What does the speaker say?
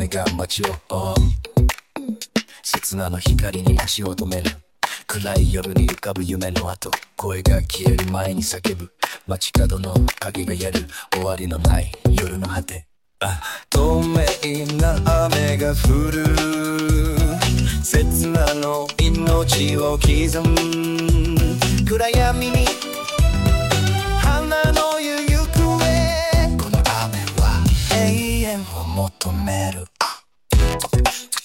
が街を覆う。刹那の光に足を止める。暗い夜に浮かぶ夢の後、声が消える前に叫ぶ。街角の影がやる。終わりのない夜の果て。透明な雨が降る。刹那の命を刻む。暗闇に花の湯行方。この雨は永遠を求める。